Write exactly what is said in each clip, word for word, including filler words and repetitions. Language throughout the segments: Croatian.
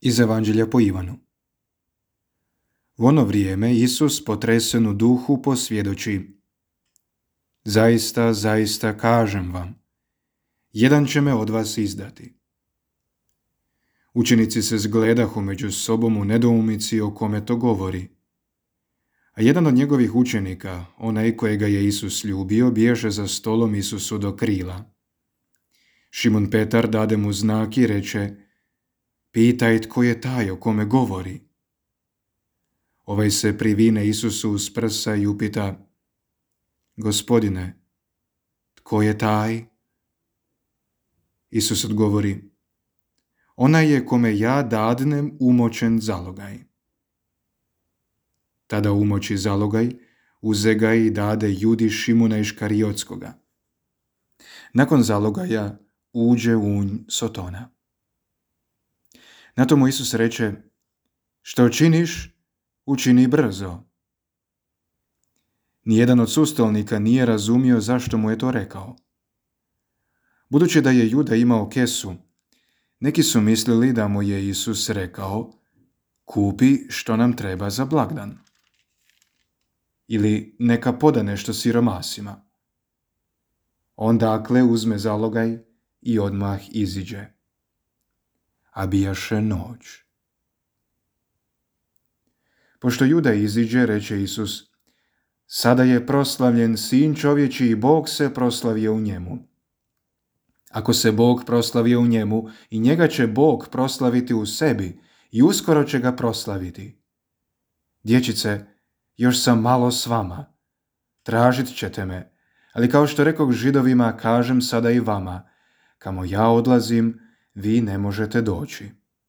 Iz Evanđelja po Ivanu. U ono vrijeme Isus, potresen u duhu, posvjedoči: Zaista, zaista kažem vam, jedan će me od vas izdati. Učenici se zgledahu među sobom u nedoumici o kome to govori. A jedan od njegovih učenika, onaj kojega je Isus ljubio, bježe za stolom Isusu do krila. Šimun Petar dade mu znak i reče: Pitaj tko je taj o kome govori. Ovaj se privine Isusu uz prsa i upita: Gospodine, tko je taj? Isus odgovori: Onaj je kome ja dadnem umočen zalogaj. Tada umoči zalogaj, uze ga i dade Judi Šimuna Iškariotskoga. Nakon zalogaja uđe unj Sotona. Na to mu Isus reče: Što činiš, učini brzo. Nijedan od sustolnika nije razumio zašto mu je to rekao. Budući da je Juda imao kesu, neki su mislili da mu je Isus rekao: Kupi što nam treba za blagdan. Ili neka poda nešto siromasima. On dakle uzme zalogaj i odmah iziđe. A bijaše noć. Pošto Juda iziđe, reče Isus: Sada je proslavljen Sin čovječji i Bog se proslavio u njemu. Ako se Bog proslavio u njemu, i njega će Bog proslaviti u sebi i uskoro će ga proslaviti. Dječice, još sam malo s vama. Tražit ćete me, ali kao što rekoh Židovima, kažem sada i vama: kamo ja odlazim, vi ne možete doći.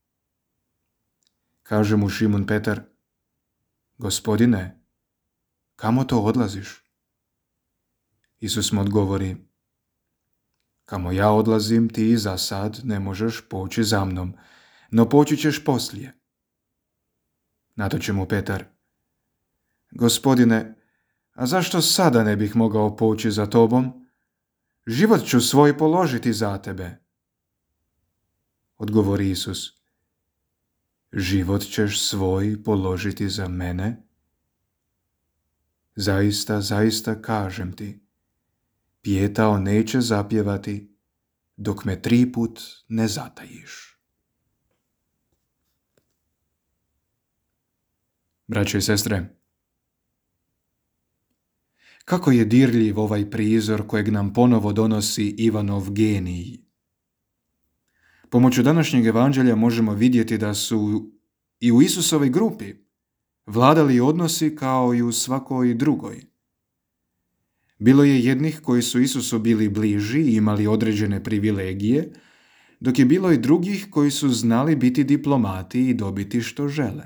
Kaže mu Šimun Petar: Gospodine, kamo to odlaziš? Isus mu odgovori: Kamo ja odlazim, ti za sad ne možeš poći za mnom, no poći ćeš poslije. Na to će mu Petar: Gospodine, a zašto sada ne bih mogao poći za tobom? Život ću svoj položiti za tebe. Odgovori Isus: Život ćeš svoj položiti za mene? Zaista, zaista kažem ti, pijetao neće zapjevati dok me tri put ne zatajiš. Braćo i sestre, kako je dirljiv ovaj prizor kojeg nam ponovo donosi Ivanov genij. Pomoću današnjeg evanđelja možemo vidjeti da su i u Isusovoj grupi vladali odnosi kao i u svakoj drugoj. Bilo je jednih koji su Isusu bili bliži i imali određene privilegije, dok je bilo i drugih koji su znali biti diplomati i dobiti što žele.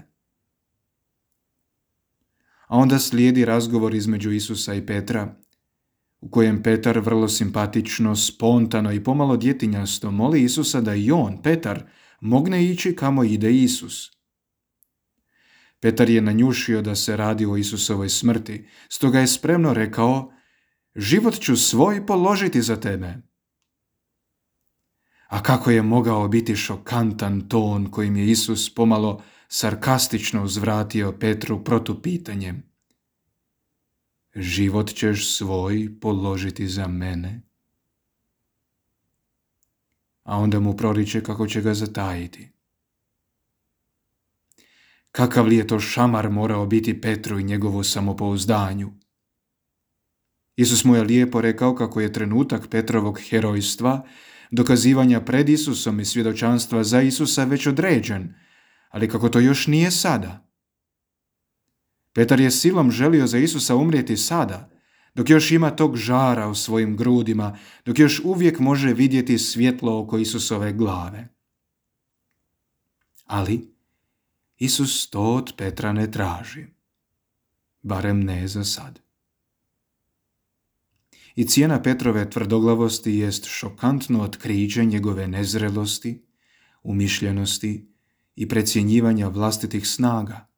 A onda slijedi razgovor između Isusa i Petra, u kojem Petar vrlo simpatično, spontano i pomalo djetinjasto moli Isusa da i on, Petar, mogne ići kamo ide Isus. Petar je nanjušio da se radi o Isusovoj smrti, stoga je spremno rekao: Život ću svoj položiti za tebe. A kako je mogao biti šokantan ton kojim je Isus pomalo sarkastično uzvratio Petru protupitanjem: Život ćeš svoj položiti za mene? A onda mu proriče kako će ga zatajiti. Kakav li je to šamar morao biti Petru i njegovo samopouzdanju? Isus mu je lijepo rekao kako je trenutak Petrovog herojstva, dokazivanja pred Isusom i svjedočanstva za Isusa već određen, ali kako to još nije sada. Petar je silom želio za Isusa umrijeti sada, dok još ima tog žara u svojim grudima, dok još uvijek može vidjeti svjetlo oko Isusove glave. Ali Isus to od Petra ne traži, barem ne za sad. I cijena Petrove tvrdoglavosti jest šokantno otkriće njegove nezrelosti, umišljenosti i precjenjivanja vlastitih snaga.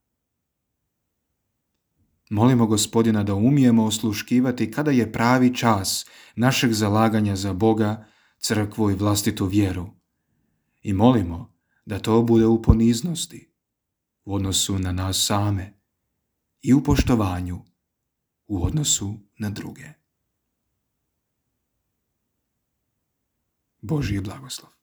Molimo Gospodina da umijemo osluškivati kada je pravi čas našeg zalaganja za Boga, crkvu i vlastitu vjeru. I molimo da to bude u poniznosti, u odnosu na nas same i u poštovanju u odnosu na druge. Božji blagoslov.